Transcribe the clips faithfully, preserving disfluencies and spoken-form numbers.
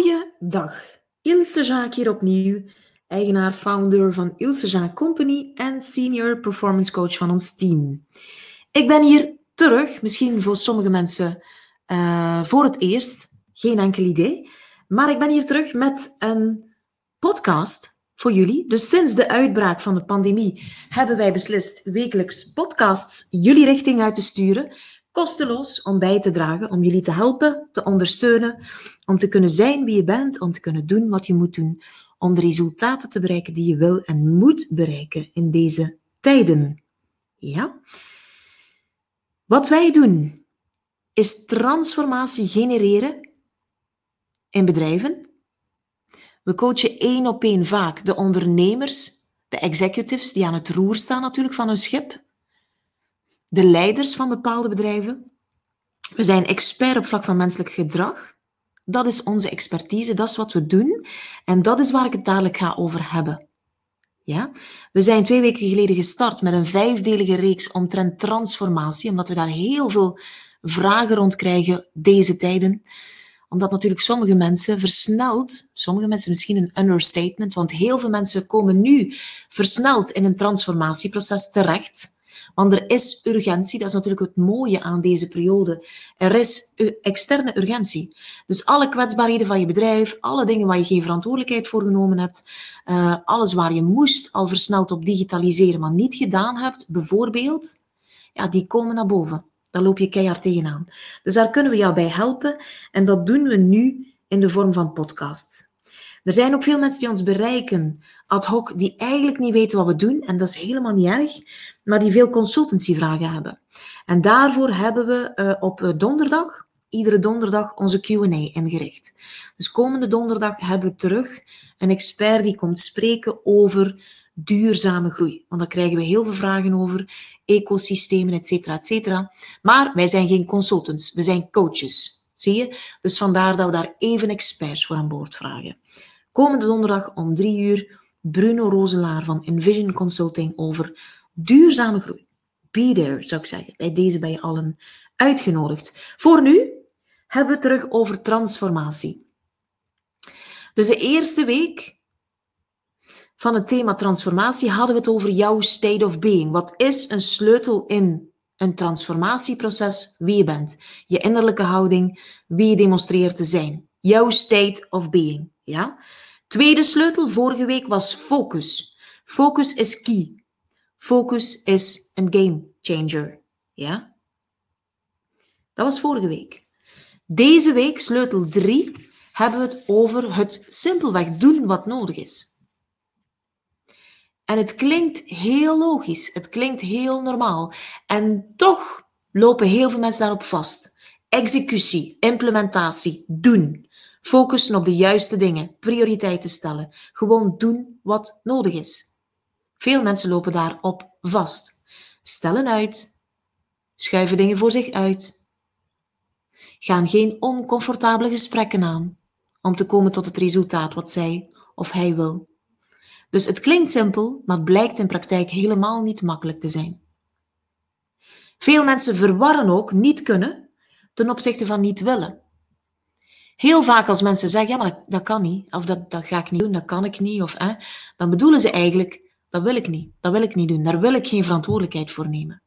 Goeiedag, Ilse Jaak hier opnieuw, eigenaar, founder van Ilse Jaak Company en senior performance coach van ons team. Ik ben hier terug, misschien voor sommige mensen uh, voor het eerst, geen enkel idee, maar ik ben hier terug met een podcast voor jullie. Dus sinds de uitbraak van de pandemie hebben wij beslist wekelijks podcasts jullie richting uit te sturen, kosteloos om bij te dragen, om jullie te helpen, te ondersteunen, om te kunnen zijn wie je bent, om te kunnen doen wat je moet doen, om de resultaten te bereiken die je wil en moet bereiken in deze tijden. Ja? Wat wij doen, is transformatie genereren in bedrijven. We coachen één op één vaak de ondernemers, de executives die aan het roer staan natuurlijk van een schip, de leiders van bepaalde bedrijven. We zijn expert op vlak van menselijk gedrag. Dat is onze expertise, dat is wat we doen. En dat is waar ik het dadelijk ga over hebben. Ja? We zijn twee weken geleden gestart met een vijfdelige reeks omtrent transformatie, omdat we daar heel veel vragen rond krijgen deze tijden. Omdat natuurlijk sommige mensen versneld, sommige mensen misschien een understatement, want heel veel mensen komen nu versneld in een transformatieproces terecht. Want er is urgentie, dat is natuurlijk het mooie aan deze periode. Er is externe urgentie. Dus alle kwetsbaarheden van je bedrijf, alle dingen waar je geen verantwoordelijkheid voor genomen hebt, uh, alles waar je moest al versneld op digitaliseren, maar niet gedaan hebt, bijvoorbeeld, ja, die komen naar boven. Daar loop je keihard tegenaan. Dus daar kunnen we jou bij helpen en dat doen we nu in de vorm van podcasts. Er zijn ook veel mensen die ons bereiken, ad hoc, die eigenlijk niet weten wat we doen. En dat is helemaal niet erg, maar die veel consultancyvragen hebben. En daarvoor hebben we uh, op donderdag, iedere donderdag, onze Q en A ingericht. Dus komende donderdag hebben we terug een expert die komt spreken over duurzame groei. Want daar krijgen we heel veel vragen over, ecosystemen, et cetera, et cetera. Maar wij zijn geen consultants, we zijn coaches. Zie je? Dus vandaar dat we daar even experts voor aan boord vragen. Komende donderdag om drie uur Bruno Roselaar van Envision Consulting over duurzame groei. Be there, zou ik zeggen. Bij deze ben je allen uitgenodigd. Voor nu hebben we het terug over transformatie. Dus de eerste week van het thema transformatie hadden we het over jouw state of being. Wat is een sleutel in een transformatieproces? Wie je bent. Je innerlijke houding, wie je demonstreert te zijn. Jouw state of being. Ja? Tweede sleutel vorige week was focus. Focus is key. Focus is een game changer. Ja? Dat was vorige week. Deze week, sleutel drie, hebben we het over het simpelweg doen wat nodig is. En het klinkt heel logisch. Het klinkt heel normaal. En toch lopen heel veel mensen daarop vast. Executie, implementatie, doen. Focussen op de juiste dingen, prioriteiten stellen. Gewoon doen wat nodig is. Veel mensen lopen daarop vast. Stellen uit. Schuiven dingen voor zich uit. Gaan geen oncomfortabele gesprekken aan. Om te komen tot het resultaat wat zij of hij wil. Dus het klinkt simpel, maar het blijkt in praktijk helemaal niet makkelijk te zijn. Veel mensen verwarren ook niet kunnen ten opzichte van niet willen. Heel vaak als mensen zeggen, ja, maar dat, dat kan niet, of dat, dat ga ik niet doen, dat kan ik niet, of, eh, dan bedoelen ze eigenlijk, dat wil ik niet, dat wil ik niet doen, daar wil ik geen verantwoordelijkheid voor nemen.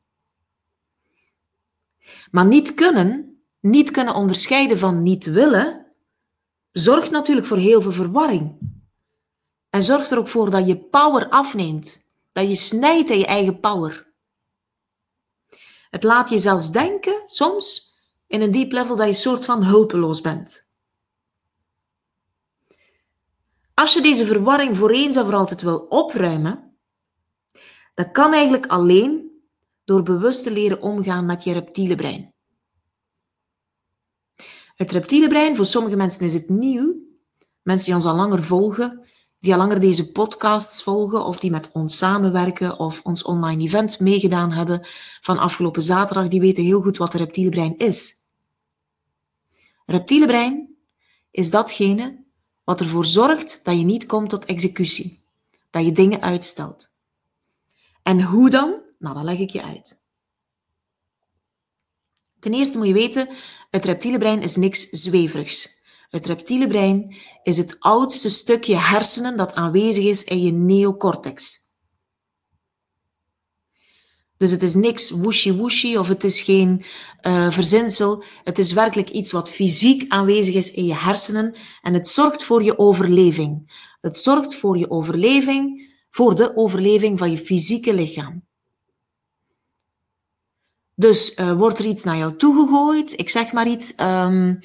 Maar niet kunnen, niet kunnen onderscheiden van niet willen, zorgt natuurlijk voor heel veel verwarring. En zorgt er ook voor dat je power afneemt, dat je snijdt aan je eigen power. Het laat je zelfs denken, soms, in een diep level, dat je soort van hulpeloos bent. Als je deze verwarring voor eens en voor altijd wil opruimen, dat kan eigenlijk alleen door bewust te leren omgaan met je reptiele brein. Het reptiele brein, voor sommige mensen is het nieuw. Mensen die ons al langer volgen, die al langer deze podcasts volgen, of die met ons samenwerken, of ons online event meegedaan hebben van afgelopen zaterdag, die weten heel goed wat het reptiele brein is. Het reptiele brein is datgene wat ervoor zorgt dat je niet komt tot executie. Dat je dingen uitstelt. En hoe dan? Nou, dat leg ik je uit. Ten eerste moet je weten, het reptiele brein is niks zweverigs. Het reptiele brein is het oudste stukje hersenen dat aanwezig is in je neocortex. Dus het is niks woeshi-woeshi of het is geen uh, verzinsel. Het is werkelijk iets wat fysiek aanwezig is in je hersenen en het zorgt voor je overleving. Het zorgt voor je overleving, voor de overleving van je fysieke lichaam. Dus uh, wordt er iets naar jou toegegooid, ik zeg maar iets... Um,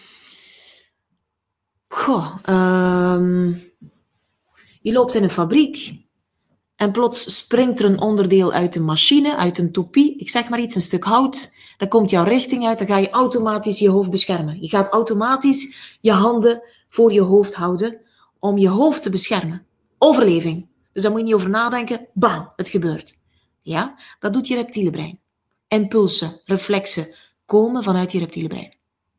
goh, um, je loopt in een fabriek en plots springt er een onderdeel uit de machine, uit een toepie, ik zeg maar iets, een stuk hout, dat komt jouw richting uit, dan ga je automatisch je hoofd beschermen. Je gaat automatisch je handen voor je hoofd houden om je hoofd te beschermen. Overleving. Dus daar moet je niet over nadenken, bam, het gebeurt. Ja, dat doet je reptiele brein. Impulsen, reflexen komen vanuit je reptiele brein.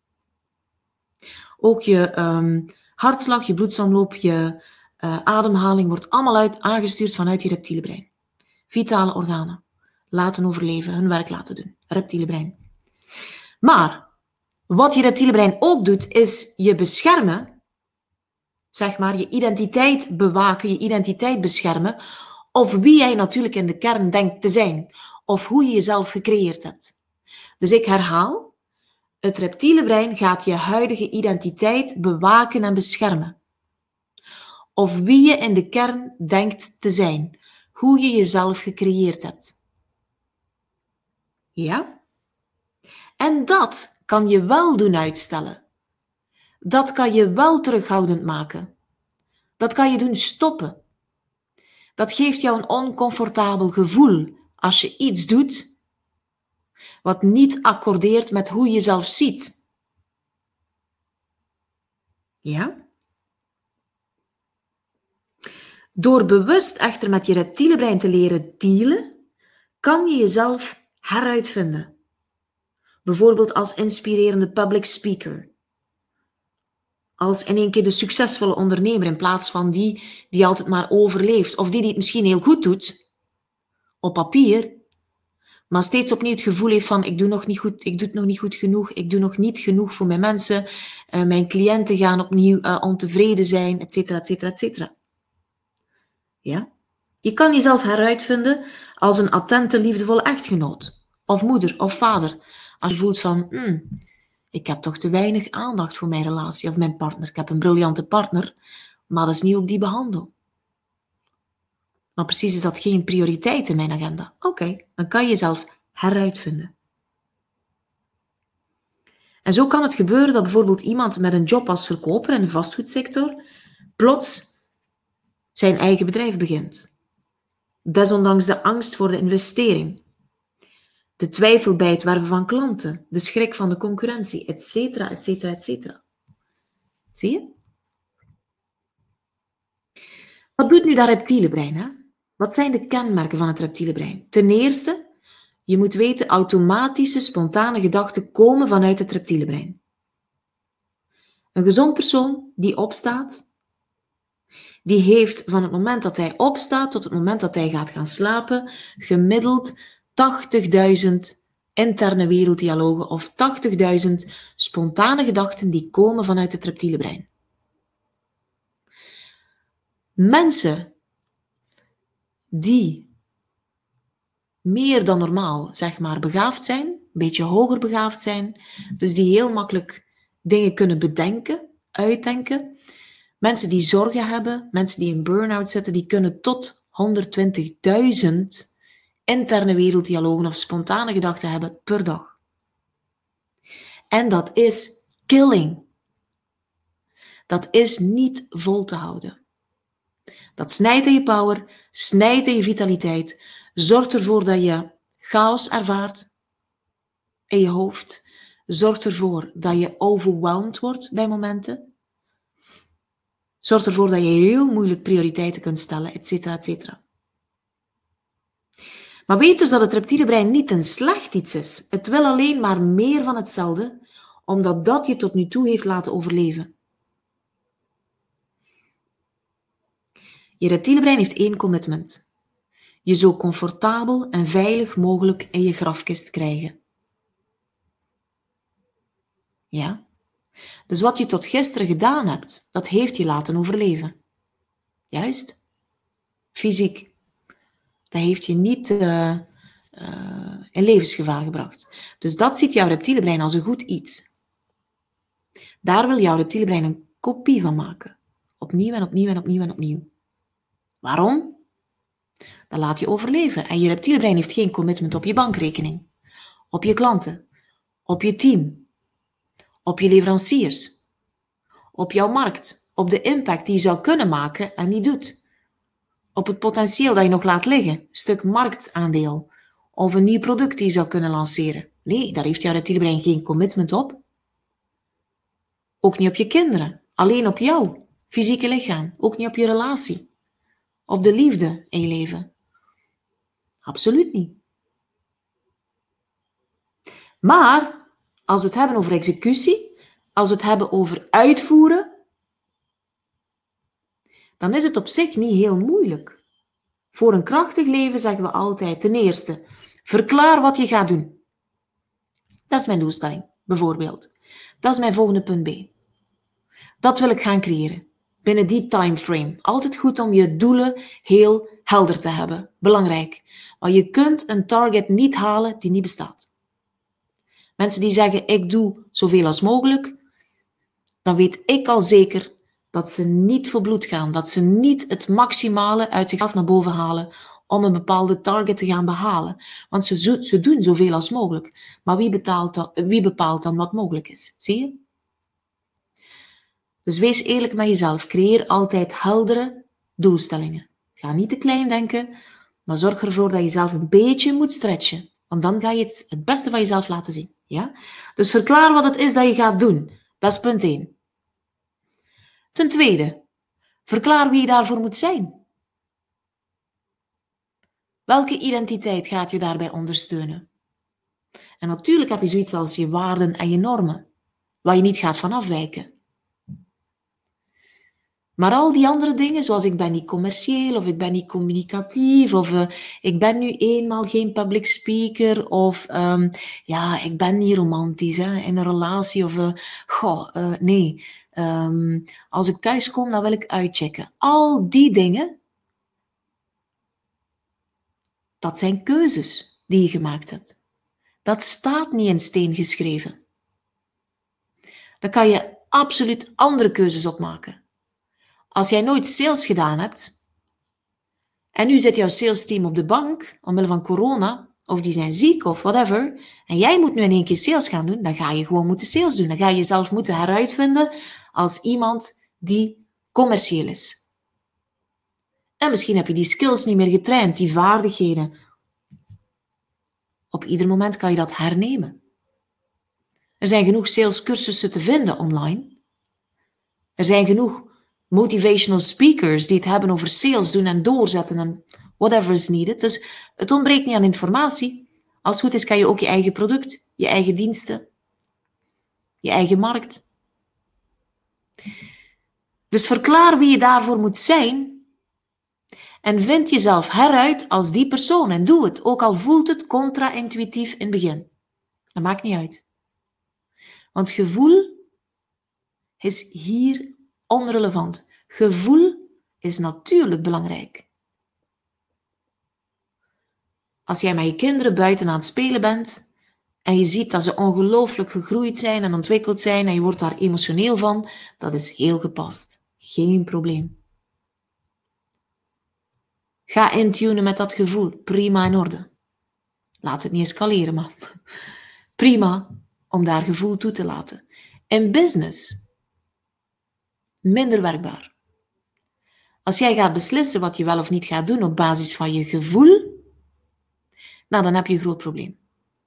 Ook je um, hartslag, je bloedsomloop, je uh, ademhaling wordt allemaal uit, aangestuurd vanuit je reptiele brein. Vitale organen laten overleven, hun werk laten doen. Reptiele brein. Maar wat je reptiele brein ook doet, is je beschermen, zeg maar, je identiteit bewaken, je identiteit beschermen, of wie jij natuurlijk in de kern denkt te zijn, of hoe je jezelf gecreëerd hebt. Dus ik herhaal, het reptiele brein gaat je huidige identiteit bewaken en beschermen. Of wie je in de kern denkt te zijn, hoe je jezelf gecreëerd hebt. Ja? En dat kan je wel doen uitstellen. Dat kan je wel terughoudend maken. Dat kan je doen stoppen. Dat geeft jou een oncomfortabel gevoel als je iets doet wat niet accordeert met hoe je jezelf ziet. Ja? Door bewust echter met je reptiele brein te leren dealen, kan je jezelf heruitvinden. Bijvoorbeeld als inspirerende public speaker. Als in één keer de succesvolle ondernemer in plaats van die die altijd maar overleeft. Of die die het misschien heel goed doet, op papier, maar steeds opnieuw het gevoel heeft van ik doe, nog niet goed, ik doe het nog niet goed genoeg, ik doe nog niet genoeg voor mijn mensen, uh, mijn cliënten gaan opnieuw uh, ontevreden zijn, et cetera, et cetera, et cetera. Ja? Je kan jezelf heruitvinden als een attente, liefdevolle echtgenoot. Of moeder, of vader. Als je voelt van, hmm, ik heb toch te weinig aandacht voor mijn relatie of mijn partner. Ik heb een briljante partner, maar dat is niet hoe ik die behandel. Maar precies is dat geen prioriteit in mijn agenda. Oké, okay, dan kan je jezelf heruitvinden. En zo kan het gebeuren dat bijvoorbeeld iemand met een job als verkoper in de vastgoedsector plots zijn eigen bedrijf begint. Desondanks de angst voor de investering, de twijfel bij het werven van klanten, de schrik van de concurrentie, et cetera, et cetera, et cetera. Zie je? Wat doet nu dat reptiele brein, hè? Wat zijn de kenmerken van het reptiele brein? Ten eerste, je moet weten, automatische, spontane gedachten komen vanuit het reptiele brein. Een gezond persoon die opstaat, die heeft van het moment dat hij opstaat tot het moment dat hij gaat gaan slapen, gemiddeld tachtigduizend interne werelddialogen of tachtigduizend spontane gedachten die komen vanuit het reptiele brein. Mensen die meer dan normaal, zeg maar, begaafd zijn, een beetje hoger begaafd zijn, dus die heel makkelijk dingen kunnen bedenken, uitdenken. Mensen die zorgen hebben, mensen die in burn-out zitten, die kunnen tot honderdtwintigduizend interne werelddialogen of spontane gedachten hebben per dag. En dat is killing. Dat is niet vol te houden. Dat snijdt in je power, snijdt in je vitaliteit, zorgt ervoor dat je chaos ervaart in je hoofd, zorgt ervoor dat je overwhelmed wordt bij momenten, zorgt ervoor dat je heel moeilijk prioriteiten kunt stellen, et cetera, et cetera. Maar weet dus dat het reptiele brein niet een slecht iets is. Het wil alleen maar meer van hetzelfde, omdat dat je tot nu toe heeft laten overleven. Je reptiele brein heeft één commitment. Je zo comfortabel en veilig mogelijk in je grafkist krijgen. Ja? Dus wat je tot gisteren gedaan hebt, dat heeft je laten overleven. Juist. Fysiek. Dat heeft je niet uh, uh, in levensgevaar gebracht. Dus dat ziet jouw reptiele brein als een goed iets. Daar wil jouw reptiele brein een kopie van maken. Opnieuw en opnieuw en opnieuw en opnieuw. Waarom? Dat laat je overleven. En je reptiele brein heeft geen commitment op je bankrekening. Op je klanten. Op je team. Op je leveranciers. Op jouw markt. Op de impact die je zou kunnen maken en niet doet. Op het potentieel dat je nog laat liggen. Een stuk marktaandeel. Of een nieuw product die je zou kunnen lanceren. Nee, daar heeft jouw reptiele brein geen commitment op. Ook niet op je kinderen. Alleen op jouw fysieke lichaam. Ook niet op je relatie. Op de liefde in je leven. Absoluut niet. Maar, als we het hebben over executie, als we het hebben over uitvoeren, dan is het op zich niet heel moeilijk. Voor een krachtig leven zeggen we altijd, ten eerste, verklaar wat je gaat doen. Dat is mijn doelstelling, bijvoorbeeld. Dat is mijn volgende punt B. Dat wil ik gaan creëren. Binnen die timeframe. Altijd goed om je doelen heel helder te hebben. Belangrijk. Want je kunt een target niet halen die niet bestaat. Mensen die zeggen, ik doe zoveel als mogelijk, dan weet ik al zeker dat ze niet voor bloed gaan. Dat ze niet het maximale uit zichzelf naar boven halen om een bepaalde target te gaan behalen. Want ze, zo, ze doen zoveel als mogelijk. Maar wie, betaalt dan, wie bepaalt dan wat mogelijk is? Zie je? Dus wees eerlijk met jezelf. Creëer altijd heldere doelstellingen. Ga niet te klein denken, maar zorg ervoor dat je jezelf een beetje moet stretchen. Want dan ga je het, het beste van jezelf laten zien. Ja? Dus verklaar wat het is dat je gaat doen. Dat is punt één. Ten tweede, verklaar wie je daarvoor moet zijn. Welke identiteit gaat je daarbij ondersteunen? En natuurlijk heb je zoiets als je waarden en je normen, waar je niet gaat van afwijken. Maar al die andere dingen, zoals ik ben niet commercieel, of ik ben niet communicatief, of uh, ik ben nu eenmaal geen public speaker, of um, ja, ik ben niet romantisch hè, in een relatie, of uh, goh, uh, nee, um, als ik thuis kom, dan wil ik uitchecken. Al die dingen, dat zijn keuzes die je gemaakt hebt. Dat staat niet in steen geschreven. Daar kan je absoluut andere keuzes op maken. Als jij nooit sales gedaan hebt, en nu zit jouw salesteam op de bank, omwille van corona, of die zijn ziek of whatever, en jij moet nu in één keer sales gaan doen, dan ga je gewoon moeten sales doen. Dan ga je jezelf moeten heruitvinden als iemand die commercieel is. En misschien heb je die skills niet meer getraind, die vaardigheden. Op ieder moment kan je dat hernemen. Er zijn genoeg salescursussen te vinden online. Er zijn genoeg motivational speakers die het hebben over sales doen en doorzetten en whatever is needed. Dus het ontbreekt niet aan informatie. Als het goed is, kan je ook je eigen product, je eigen diensten, je eigen markt. Dus verklaar wie je daarvoor moet zijn en vind jezelf heruit als die persoon en doe het, ook al voelt het contra-intuïtief in het begin. Dat maakt niet uit. Want gevoel is hier onrelevant. Gevoel is natuurlijk belangrijk. Als jij met je kinderen buiten aan het spelen bent en je ziet dat ze ongelooflijk gegroeid zijn en ontwikkeld zijn en je wordt daar emotioneel van, dat is heel gepast. Geen probleem. Ga intunen met dat gevoel. Prima in orde. Laat het niet escaleren, maar prima om daar gevoel toe te laten. In business minder werkbaar. Als jij gaat beslissen wat je wel of niet gaat doen op basis van je gevoel, nou, dan heb je een groot probleem.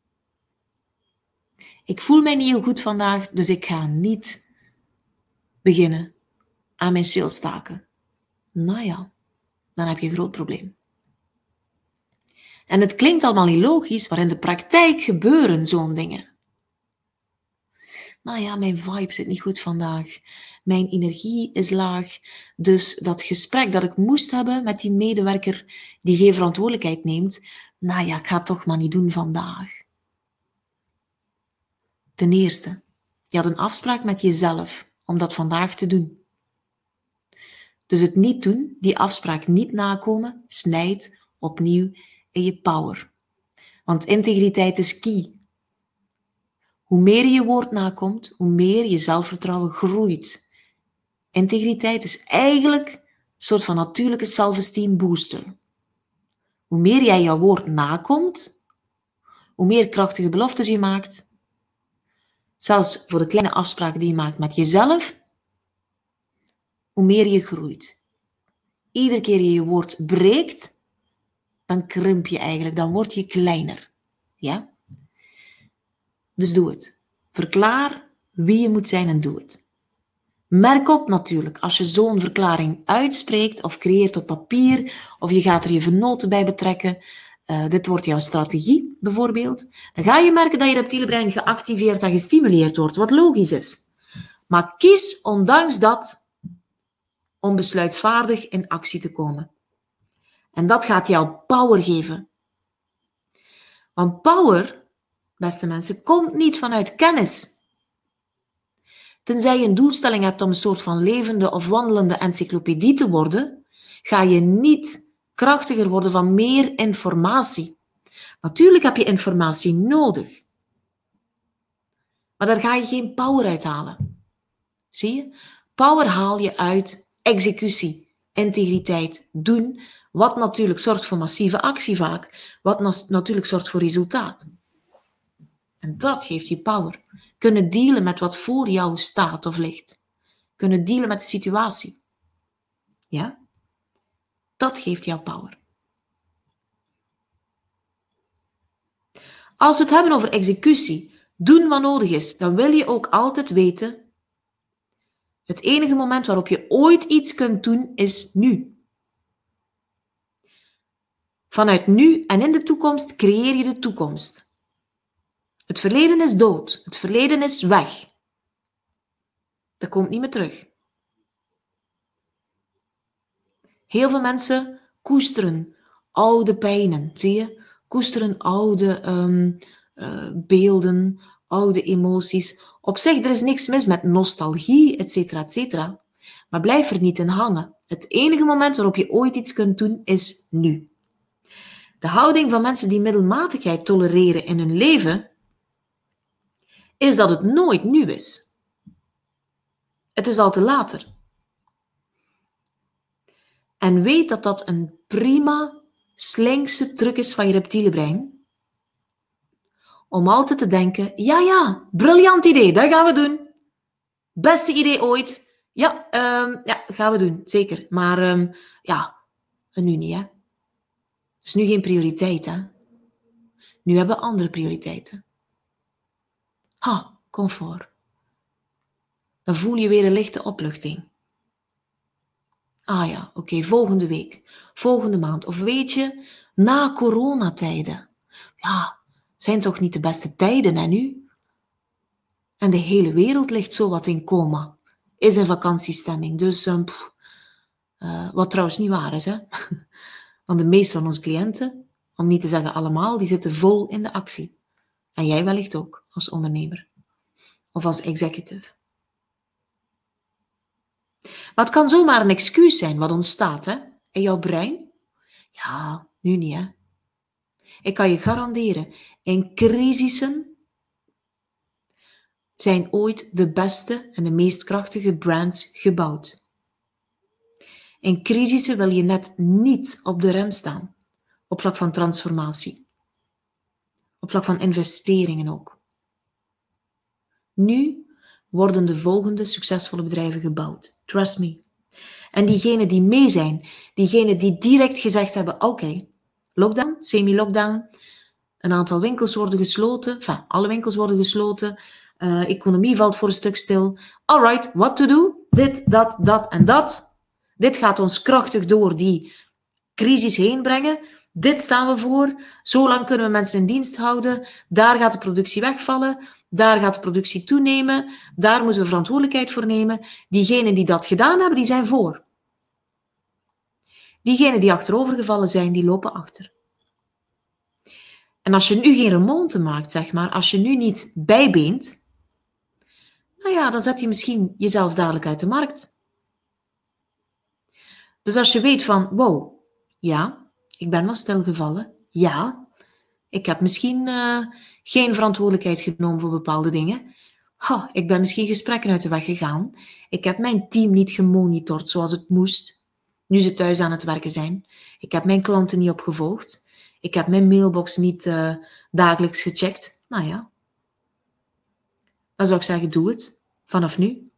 Ik voel mij niet heel goed vandaag, dus ik ga niet beginnen aan mijn sales taken. Nou ja, dan heb je een groot probleem. En het klinkt allemaal niet logisch, maar in de praktijk gebeuren zo'n dingen. Nou ja, mijn vibe zit niet goed vandaag. Mijn energie is laag. Dus dat gesprek dat ik moest hebben met die medewerker die geen verantwoordelijkheid neemt, nou ja, ik ga het toch maar niet doen vandaag. Ten eerste, Je had een afspraak met jezelf om dat vandaag te doen. Dus het niet doen, die afspraak niet nakomen, snijdt opnieuw in je power. Want integriteit is key. Hoe meer je je woord nakomt, hoe meer je zelfvertrouwen groeit. Integriteit is eigenlijk een soort van natuurlijke self-esteem booster. Hoe meer jij jouw woord nakomt, hoe meer krachtige beloftes je maakt, zelfs voor de kleine afspraken die je maakt met jezelf, hoe meer je groeit. Iedere keer je je woord breekt, dan krimp je eigenlijk, dan word je kleiner. Ja? Dus doe het. Verklaar wie je moet zijn en doe het. Merk op natuurlijk, als je zo'n verklaring uitspreekt of creëert op papier, of je gaat er je vernoten bij betrekken, uh, dit wordt jouw strategie bijvoorbeeld, dan ga je merken dat je reptiele brein geactiveerd en gestimuleerd wordt, wat logisch is. Maar kies ondanks dat om besluitvaardig in actie te komen. En dat gaat jou power geven. Want power, beste mensen, komt niet vanuit kennis. Tenzij je een doelstelling hebt om een soort van levende of wandelende encyclopedie te worden, ga je niet krachtiger worden van meer informatie. Natuurlijk heb je informatie nodig. Maar daar ga je geen power uit halen. Zie je? Power haal je uit executie, integriteit, doen, wat natuurlijk zorgt voor massieve actie vaak, wat natuurlijk zorgt voor resultaat. En dat geeft je power. Kunnen dealen met wat voor jou staat of ligt. Kunnen dealen met de situatie. Ja? Dat geeft jou power. Als we het hebben over executie, doen wat nodig is, dan wil je ook altijd weten, het enige moment waarop je ooit iets kunt doen, is nu. Vanuit nu en in de toekomst creëer je de toekomst. Het verleden is dood. Het verleden is weg. Dat komt niet meer terug. Heel veel mensen koesteren oude pijnen, zie je? Koesteren oude um, uh, beelden, oude emoties. Op zich, er is niks mis met nostalgie, et cetera, et cetera. Maar blijf er niet in hangen. Het enige moment waarop je ooit iets kunt doen, is nu. De houding van mensen die middelmatigheid tolereren in hun leven, is dat het nooit nu is. Het is altijd later. En weet dat dat een prima, slinkse truc is van je reptiele brein. Om altijd te denken, ja, ja, briljant idee, dat gaan we doen. Beste idee ooit. Ja, um, ja, gaan we doen, zeker. Maar um, ja, nu niet, hè. Dus nu geen prioriteit, hè. Nu hebben we andere prioriteiten. Ha, comfort. Dan voel je weer een lichte opluchting. Ah ja, oké, okay, volgende week, volgende maand. Of weet je, na coronatijden. Ja, zijn toch niet de beste tijden, hè, nu? En de hele wereld ligt zo wat in coma. Is in vakantiestemming. Dus, um, pff, uh, wat trouwens niet waar is, hè. Want de meeste van onze cliënten, om niet te zeggen allemaal, die zitten vol in de actie. En jij wellicht ook, als ondernemer. Of als executive. Maar het kan zomaar een excuus zijn wat ontstaat, hè, in jouw brein. Ja, nu niet, hè. Ik kan je garanderen, in crisissen zijn ooit de beste en de meest krachtige brands gebouwd. In crisissen wil je net niet op de rem staan, op vlak van transformatie, op vlak van investeringen ook. Nu worden de volgende succesvolle bedrijven gebouwd. Trust me. En diegenen die mee zijn, diegenen die direct gezegd hebben, oké, okay, lockdown, semi-lockdown, een aantal winkels worden gesloten, enfin, alle winkels worden gesloten, uh, economie valt voor een stuk stil. Alright, what to do? Dit, dat, dat en dat. Dit gaat ons krachtig door die crisis heen brengen. Dit staan we voor. Zo lang kunnen we mensen in dienst houden. Daar gaat de productie wegvallen. Daar gaat de productie toenemen. Daar moeten we verantwoordelijkheid voor nemen. Diegenen die dat gedaan hebben, die zijn voor. Diegenen die achterovergevallen zijn, die lopen achter. En als je nu geen remonte maakt, zeg maar, als je nu niet bijbeent, nou ja, dan zet je misschien jezelf dadelijk uit de markt. Dus als je weet van, wow, ja, ik ben wel stilgevallen, ja, ik heb misschien uh, geen verantwoordelijkheid genomen voor bepaalde dingen. Ha, ik ben misschien gesprekken uit de weg gegaan. Ik heb mijn team niet gemonitord zoals het moest, nu ze thuis aan het werken zijn. Ik heb mijn klanten niet opgevolgd. Ik heb mijn mailbox niet uh, dagelijks gecheckt. Nou ja, dan zou ik zeggen, doe het. Vanaf nu.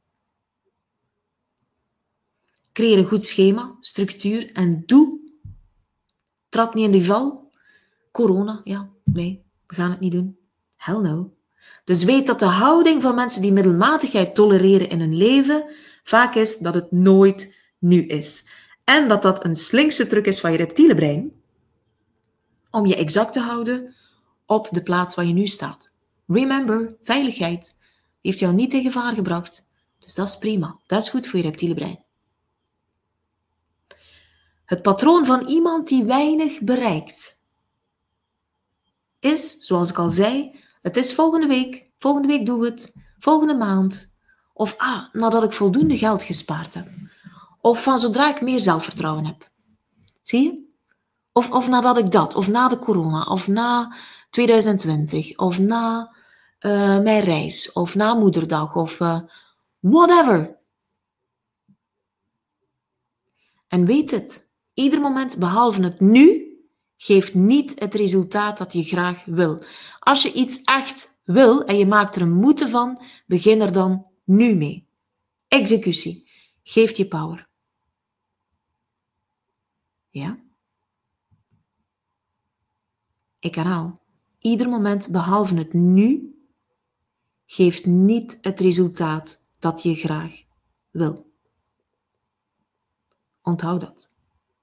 Creëer een goed schema, structuur en doe. Trap niet in die val. Corona, ja, nee, we gaan het niet doen. Hell no. Dus weet dat de houding van mensen die middelmatigheid tolereren in hun leven vaak is dat het nooit nu is. En dat dat een slinkse truc is van je reptiele brein om je exact te houden op de plaats waar je nu staat. Remember, veiligheid heeft jou niet in gevaar gebracht, dus dat is prima. Dat is goed voor je reptiele brein. Het patroon van iemand die weinig bereikt is, zoals ik al zei, het is volgende week, volgende week doen we het, volgende maand, of ah, nadat ik voldoende geld gespaard heb, of van zodra ik meer zelfvertrouwen heb. Zie je? Of, of nadat ik dat, of na de corona, of na twintig twintig, of na uh, mijn reis, of na moederdag, of uh, whatever. En weet het, ieder moment behalve het nu geeft niet het resultaat dat je graag wil. Als je iets echt wil en je maakt er een moeten van, begin er dan nu mee. Executie geeft je power. Ja? Ik herhaal, ieder moment behalve het nu geeft niet het resultaat dat je graag wil. Onthoud dat.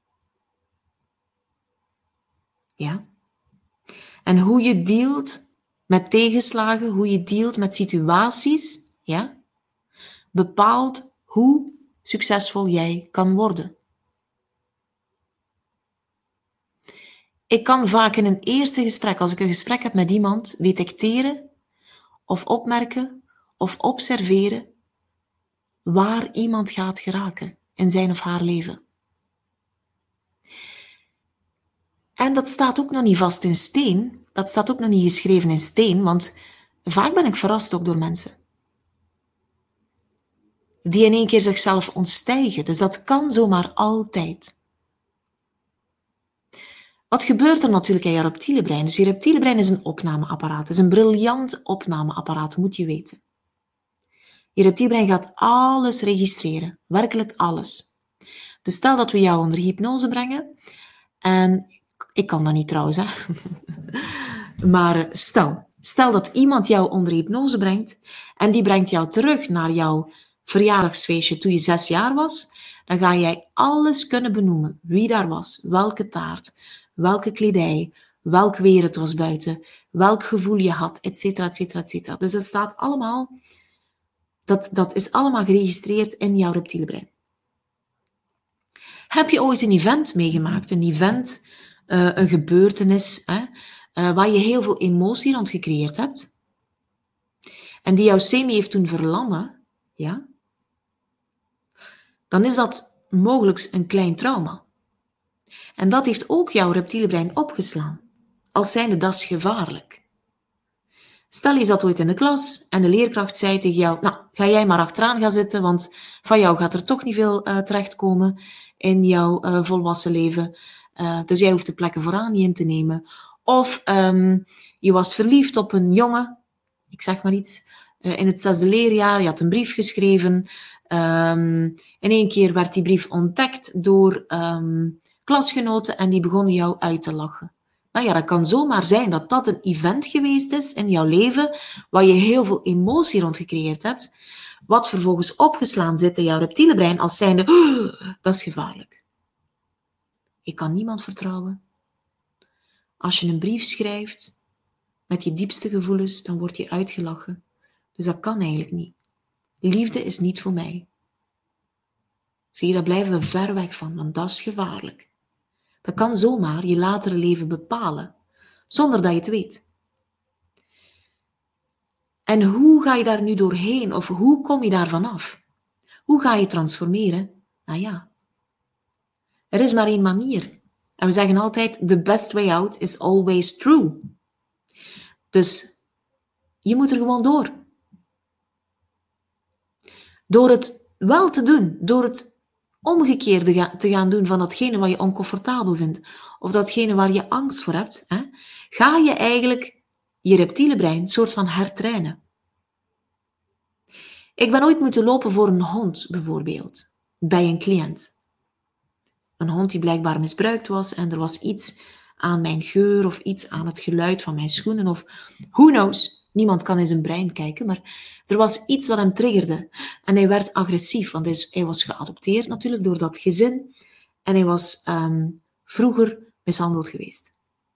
Ja? En hoe je dealt met tegenslagen, hoe je dealt met situaties, ja, bepaalt hoe succesvol jij kan worden. Ik kan vaak in een eerste gesprek, als ik een gesprek heb met iemand, detecteren of opmerken of observeren waar iemand gaat geraken in zijn of haar leven. En dat staat ook nog niet vast in steen, dat staat ook nog niet geschreven in steen, want vaak ben ik verrast ook door mensen die in één keer zichzelf ontstijgen. Dus dat kan zomaar altijd. Wat gebeurt er natuurlijk in je reptiele brein? Dus je reptiele brein is een opnameapparaat. Het is een briljant opnameapparaat, moet je weten. Je reptiele brein gaat alles registreren. Werkelijk alles. Dus stel dat we jou onder hypnose brengen. En ik kan dat niet trouwens, hè. Maar stel, stel dat iemand jou onder hypnose brengt. En die brengt jou terug naar jouw verjaardagsfeestje toen je zes jaar was. Dan ga jij alles kunnen benoemen. Wie daar was, welke taart, welke kledij, welk weer het was buiten, welk gevoel je had, et cetera, et cetera, et cetera. Dus dat staat allemaal, dat, dat is allemaal geregistreerd in jouw reptiele brein. Heb je ooit een event meegemaakt, een event, uh, een gebeurtenis, hè, uh, waar je heel veel emotie rond gecreëerd hebt, en die jou semi heeft doen verlammen, ja, dan is dat mogelijk een klein trauma. En dat heeft ook jouw reptiele brein opgeslaan, als zijnde dat is gevaarlijk. Stel je zat ooit in de klas en de leerkracht zei tegen jou, nou, ga jij maar achteraan gaan zitten, want van jou gaat er toch niet veel uh, terechtkomen in jouw uh, volwassen leven. Uh, dus jij hoeft de plekken vooraan niet in te nemen. Of um, je was verliefd op een jongen, ik zeg maar iets, uh, in het zesde leerjaar, je had een brief geschreven. Um, in één keer werd die brief ontdekt door um, klasgenoten en die begonnen jou uit te lachen. Nou ja, dat kan zomaar zijn dat dat een event geweest is in jouw leven, waar je heel veel emotie rond gecreëerd hebt, wat vervolgens opgeslaan zit in jouw reptiele brein als zijnde, oh, dat is gevaarlijk. Je kan niemand vertrouwen. Als je een brief schrijft met je diepste gevoelens, dan word je uitgelachen. Dus dat kan eigenlijk niet. Liefde is niet voor mij. Zie je, daar blijven we ver weg van, want dat is gevaarlijk. Dat kan zomaar je latere leven bepalen, zonder dat je het weet. En hoe ga je daar nu doorheen? Of hoe kom je daar vanaf? Hoe ga je transformeren? Nou ja, er is maar één manier. En we zeggen altijd, the best way out is always true. Dus je moet er gewoon door. Door het wel te doen, door het omgekeerde te gaan doen van datgene wat je oncomfortabel vindt, of datgene waar je angst voor hebt, hè, ga je eigenlijk je reptiele brein een soort van hertrainen. Ik ben ooit moeten lopen voor een hond, bijvoorbeeld, bij een cliënt. Een hond die blijkbaar misbruikt was en er was iets aan mijn geur of iets aan het geluid van mijn schoenen of who knows. Niemand kan in zijn brein kijken, maar er was iets wat hem triggerde. En hij werd agressief, want hij was geadopteerd natuurlijk door dat gezin. En hij was um, vroeger mishandeld geweest.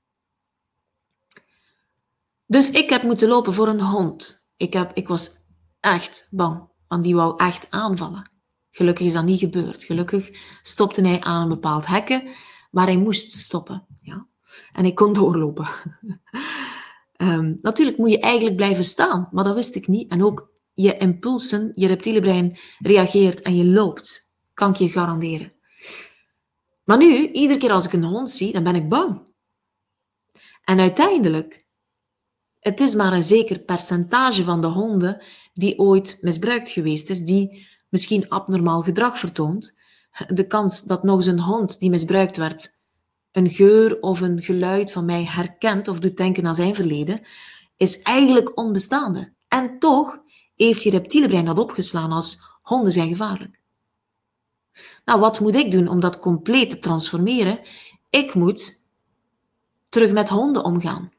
Dus ik heb moeten lopen voor een hond. Ik, heb, ik was echt bang, want die wou echt aanvallen. Gelukkig is dat niet gebeurd. Gelukkig stopte hij aan een bepaald hekken waar hij moest stoppen. Ja. En ik kon doorlopen. um, natuurlijk moet je eigenlijk blijven staan, maar dat wist ik niet. En ook je impulsen, je reptiele brein reageert en je loopt. Kan ik je garanderen. Maar nu, iedere keer als ik een hond zie, dan ben ik bang. En uiteindelijk, het is maar een zeker percentage van de honden die ooit misbruikt geweest is, die misschien abnormaal gedrag vertoont. De kans dat nog eens een hond die misbruikt werd een geur of een geluid van mij herkent of doet denken aan zijn verleden, is eigenlijk onbestaande. En toch heeft je reptiele brein dat opgeslaan als honden zijn gevaarlijk. Nou, wat moet ik doen om dat compleet te transformeren? Ik moet terug met honden omgaan.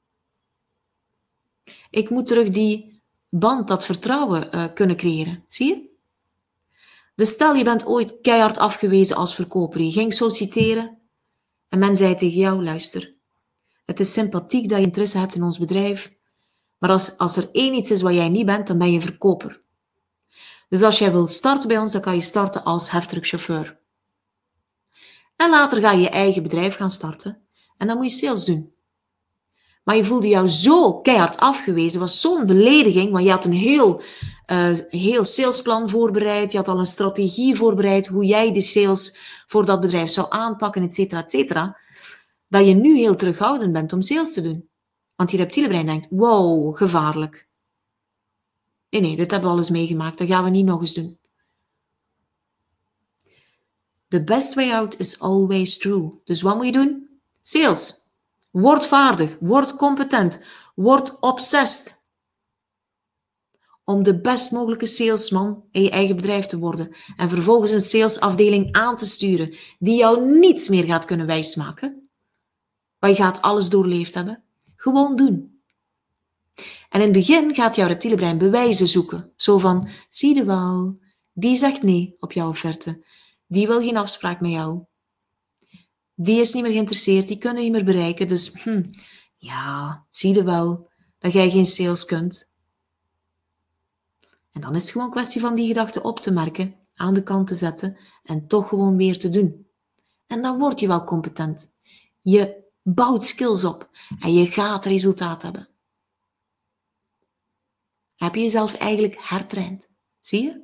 Ik moet terug die band, dat vertrouwen uh, kunnen creëren. Zie je? Dus stel je bent ooit keihard afgewezen als verkoper. Je ging solliciteren en men zei tegen jou, luister, het is sympathiek dat je interesse hebt in ons bedrijf, maar als, als er één iets is wat jij niet bent, dan ben je verkoper. Dus als jij wilt starten bij ons, dan kan je starten als heftruckchauffeur. En later ga je je eigen bedrijf gaan starten en dan moet je sales doen. Maar je voelde jou zo keihard afgewezen, was zo'n belediging, want je had een heel, uh, heel salesplan voorbereid, je had al een strategie voorbereid, hoe jij de sales voor dat bedrijf zou aanpakken, et cetera, et cetera, dat je nu heel terughoudend bent om sales te doen. Want je reptiele brein denkt, wow, gevaarlijk. Nee, nee, dit hebben we al eens meegemaakt, dat gaan we niet nog eens doen. The best way out is always true. Dus wat moet je doen? Sales. Word vaardig, word competent, word obsessed. Om de best mogelijke salesman in je eigen bedrijf te worden en vervolgens een salesafdeling aan te sturen die jou niets meer gaat kunnen wijsmaken. Maar je gaat alles doorleefd hebben. Gewoon doen. En in het begin gaat jouw reptiele brein bewijzen zoeken. Zo van, zie je wel, die zegt nee op jouw offerte. Die wil geen afspraak met jou. Die is niet meer geïnteresseerd, die kunnen niet meer bereiken. Dus, hm, ja, zie je wel dat jij geen sales kunt. En dan is het gewoon een kwestie van die gedachte op te merken, aan de kant te zetten en toch gewoon weer te doen. En dan word je wel competent. Je bouwt skills op en je gaat resultaat hebben. Heb je jezelf eigenlijk hertraind? Zie je?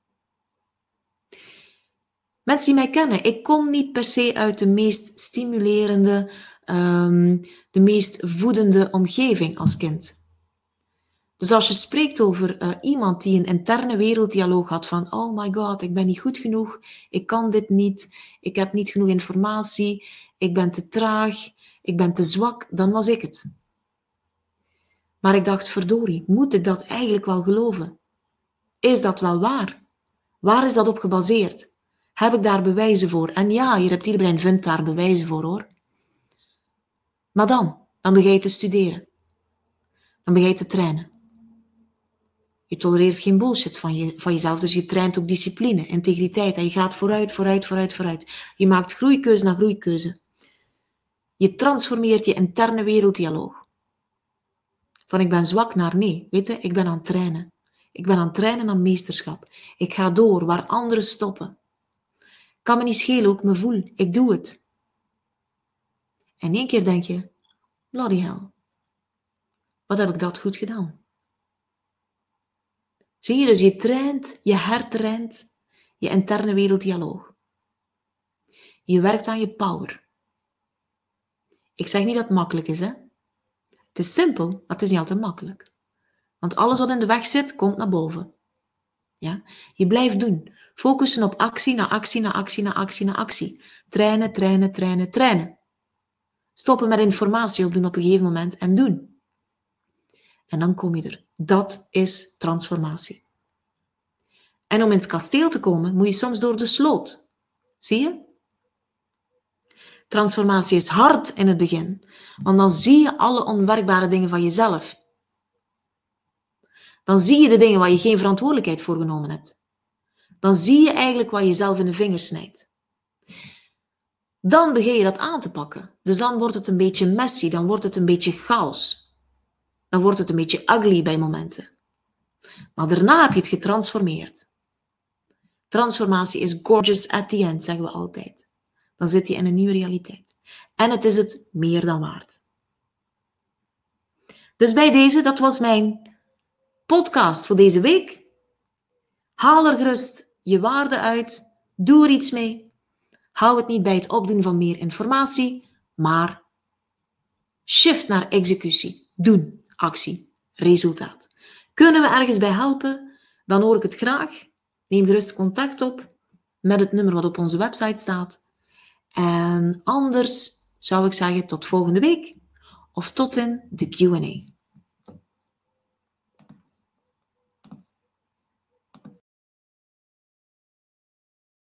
Mensen die mij kennen, ik kom niet per se uit de meest stimulerende, um, de meest voedende omgeving als kind. Dus als je spreekt over uh, iemand die een interne werelddialoog had van oh my god, ik ben niet goed genoeg, ik kan dit niet, ik heb niet genoeg informatie, ik ben te traag, ik ben te zwak, dan was ik het. Maar ik dacht, verdorie, moet ik dat eigenlijk wel geloven? Is dat wel waar? Waar is dat op gebaseerd? Heb ik daar bewijzen voor? En ja, je reptiele brein vindt daar bewijzen voor, hoor. Maar dan, dan begin je te studeren. Dan begin je te trainen. Je tolereert geen bullshit van, je, van jezelf, dus je traint op discipline, integriteit en je gaat vooruit, vooruit, vooruit, vooruit. Je maakt groeikeuze na groeikeuze. Je transformeert je interne werelddialoog. Van ik ben zwak naar nee, weet je, ik ben aan het trainen. Ik ben aan het trainen aan meesterschap. Ik ga door waar anderen stoppen. Kan me niet schelen hoe ik me voel. Ik doe het. En in één keer denk je, bloody hell. Wat heb ik dat goed gedaan? Zie je, dus je traint, je hertraint je interne werelddialoog. Je werkt aan je power. Ik zeg niet dat het makkelijk is, hè. Het is simpel, maar het is niet altijd makkelijk. Want alles wat in de weg zit, komt naar boven. Ja? Je blijft doen. Focussen op actie, na actie, na actie, na actie, na actie. Trainen, trainen, trainen, trainen. Stoppen met informatie opdoen op een gegeven moment en doen. En dan kom je er. Dat is transformatie. En om in het kasteel te komen, moet je soms door de sloot. Zie je? Transformatie is hard in het begin, want dan zie je alle onwerkbare dingen van jezelf. Dan zie je de dingen waar je geen verantwoordelijkheid voor genomen hebt. Dan zie je eigenlijk waar je zelf in de vingers snijdt. Dan begin je dat aan te pakken. Dus dan wordt het een beetje messy, dan wordt het een beetje chaos. Dan wordt het een beetje ugly bij momenten. Maar daarna heb je het getransformeerd. Transformatie is gorgeous at the end, zeggen we altijd. Dan zit je in een nieuwe realiteit. En het is het meer dan waard. Dus bij deze, dat was mijn podcast voor deze week. Haal er gerust je waarde uit. Doe er iets mee. Hou het niet bij het opdoen van meer informatie, maar shift naar executie. Doen, actie, resultaat. Kunnen we ergens bij helpen? Dan hoor ik het graag. Neem gerust contact op met het nummer wat op onze website staat. En anders zou ik zeggen tot volgende week of tot in de Q en A.